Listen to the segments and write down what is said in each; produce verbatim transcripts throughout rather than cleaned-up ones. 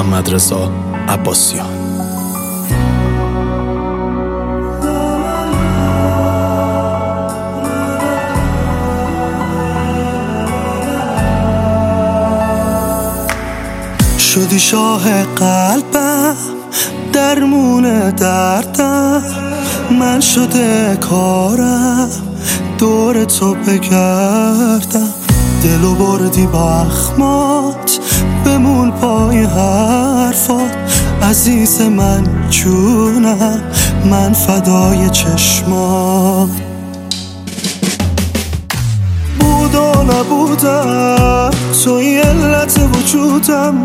محمد رضا عباسیان. شدی شاه قلبم، درمون دردم، من شده کارم دور تو بگردم. دلو بردی با اخمات، بمون پای حرفات. عزیز من جونم، من فدای چشمات. بود و نبودم، توی علت وجودم،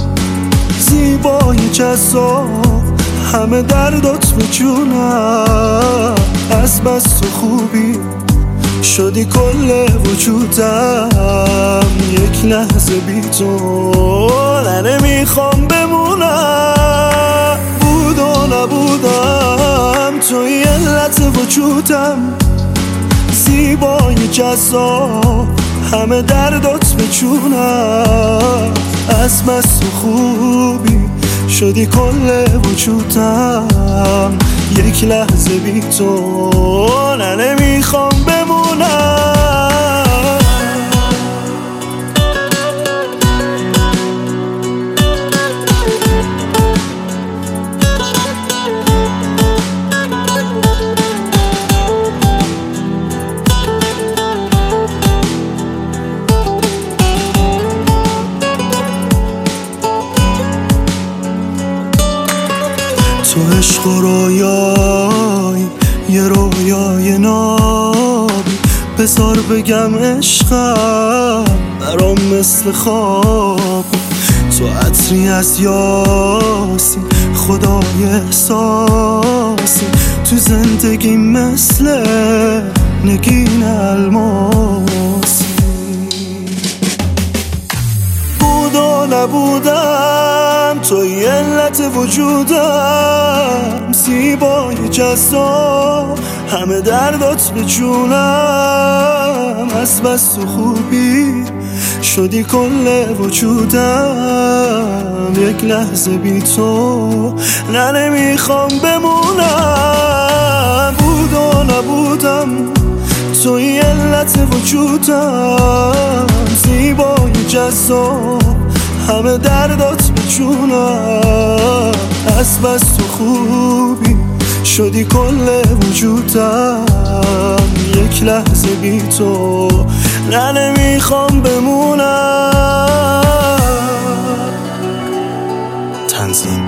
زیبای جذاب، همه دردات به جونم. از بس تو خوبی شدی کل وجودم، یک لحظه بی تو نمیخوام بمونم. بود و نبودم، توی علت وجودم، زیبای جذاب، همه دردات به جونم. از بس تو خوبی شدی کل وجودم، یک لحظه بی تو نمیخوام بمونم. تو عشق و رویای یه رویای نابی، بذار بگم عشقم برام مثل خواب. تو عطری از یاسی، خدای احساسی، تو زندگی مثل نگین الماسی. بود و نبودم، توی علت وجودم، زیبای جذاب، همه دردات به جونم. از بس تو خوبی شدی کل وجودم، یک لحظه بی تو نه نمیخوام بمونم. بود و نبودم، توی علت وجودم، زیبای جذاب، همه دردات به جونم. از بس تو خوبی شدی کل وجودم، یک لحظه بی تو نه نمیخوام بمونم. تنظیم